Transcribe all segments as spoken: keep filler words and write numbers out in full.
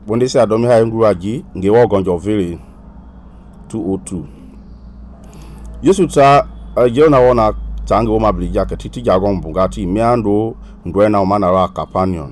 Bondesi adomi ha nguraji nge wogonjo vere two oh two. Yesu ta je na wona tangi o mablija ke titi jagon bungati miando ndwe na omana ra Capernaum.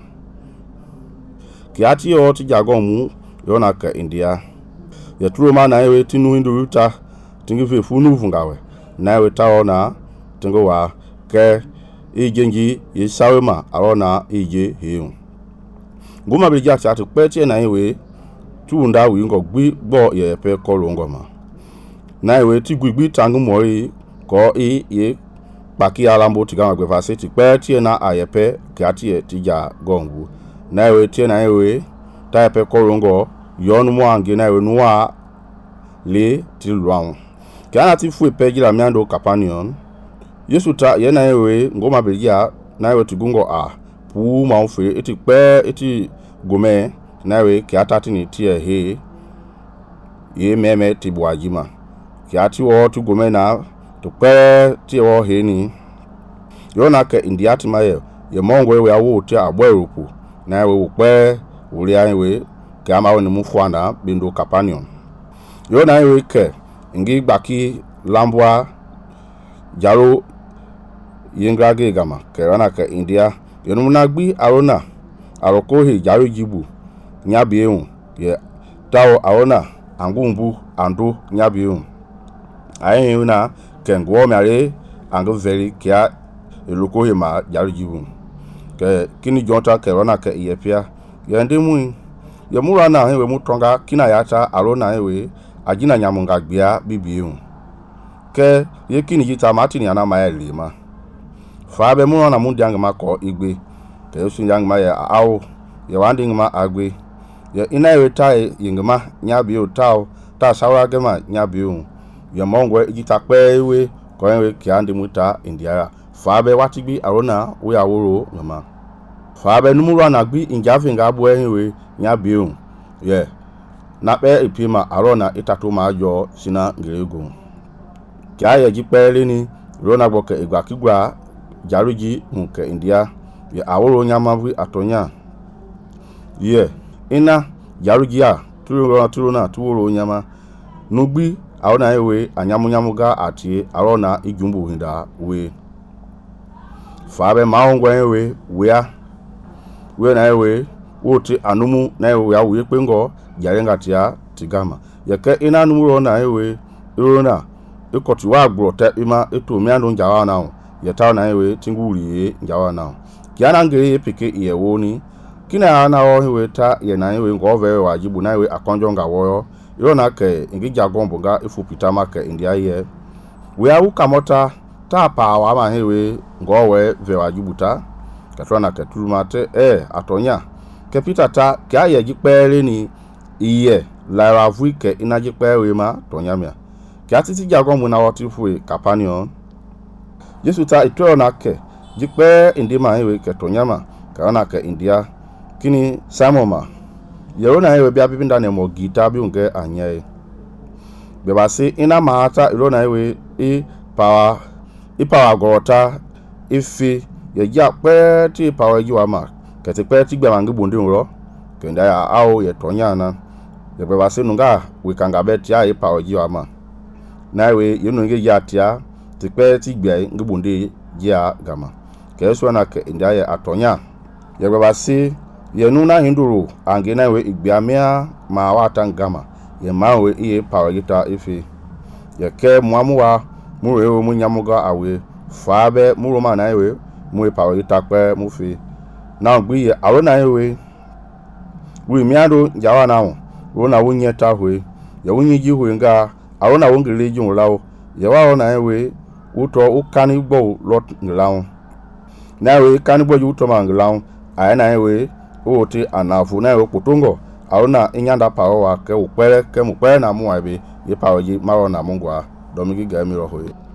Kiati o ti jagon mu yona ka India. Ya turo mana ewe tinu hindu ruta tingi fe funu vungawe. Na ewe ta ona tingo wa ke ijenji yisawe ma arona ije heun. Ngoma blija ta to peti na ewe tuunda wi ngo gbi gbo ye pe kolo ngoma. Na ewe ti gbigbi tangu mori ko e ye paki alambo tiga magbe fa se ti pe ti na ayepe kiati e tija gongu. Na ewe ti na ewe ta epe kolo ngo yonu mo ange na ewe nuwa le ti luan. Kana ti fu epe jira miando Capernaum. Yesu ta ye na ewe ngoma blija na ewe tigungo a pu ma ofe eti pe eti gome na ewe kiata ti ni ti e he ye meme ti buajima kiati wo tu gome na to pe ti wo he ni yona ke India ti ma ye ye mongo ewe awo ti agbo eropo na ewe wo pe ori anwe ke ama woni mu fuana bindo Capernaum. Yona ewe ke ngi gbaki lambwa jaro yengrage gama ke rana ke India yonu na gbi arona aroko he jaro jibu nyabi ehun ye tawo arona angumbu ando nyabi ehun ayin na kengwo miare ango veri kia eloko he ma jaro jibu ke kini jonta ke rana ke yepia ye ndemu ye murana he we mutonga kina yata arona ewe ajina nyamunga gbia bibi ehun ke ye kini jita matini ana ma elima fa be mu na mu diang ma ko igbe ke osu yang ma ya awo ye wanding ma agbe ye ina ye tai yingma nya bi o taw ta sawa gema nya bi o ye mongo ijita pe we ko enwe ki ande muta India fa be watigbi arona we aworo ngama fa be numuru na gbi injafe nga bo enwe nya bi o ye na pe ipima arona itato ma ajo sina ngerego ki aye ji pe le ni rona gbo ke igba kigwa jaruji nke India ye aworo nyamavu atonya ye ina jaruji a turu turu na tuworo nyama nugbi awona ewe anyamunyamuga ati arona ijumbu hinda we fabe maongwa ewe wea we na ewe wote anumu na ewe awu yepengo jarenga tia tigama yeke ina numuro na ewe irona ikoti wa agbro te ima eto miando njawa na yeta na ewe tinguri njawa na kiana ngere peke iyewo ni kina na o hewe ta ye na ewe ngo ve wajibu na ewe akonjo nga wo irona ke ngija gombo ga ifu pitama ke India ye we awu kamota ta pa wa ma hewe ngo we ve wajibu ta katwana ke tulumate eh atonya ke pitata ke aye jipere ni iye la ravu ke inaji pewe ma tonya mia ke atiti jagomu na wotifu Capernaum. Yesu ta itoro na ke jikpe indima ewe ke tonyama ka na ke India kini samoma yero na ewe bia bibinda ne mo gita bi unge anye be ba se ina maata iro na ewe e power e power gorota ifi ye ja pe ti power jiwa ma ke ti pe ti gba mangi bondi nro ke nda ya awo ye tonyana ye be ba se nunga we kanga bet ya e power jiwa ma na ewe yenu nge ya tia ti pe ti gba ngi bondi jia gama ke so na ke India ye atonya ye be ba se ye nuna hinduru angena we igbiamia ma wata ngama ye mawe iye pawagita ife ye ke muamuwa mure o munyamuga awe fabe muroma na ewe mu pawagita pe mufi na gbi ye awe na ewe wi miado jawa na wo na wunye ta hwe ye wunye ji hwe nga awe na wongere ji nlawo ye wa na ewe uto ukani gbo lot nlawo na ewe kanigbo ji uto ma nlawo aya na ewe ote anafu na ewe kutungo auna inyanda pawa ke upere ke mupere na muwabe ye pawa ji maro na mungwa domigi ga mi roho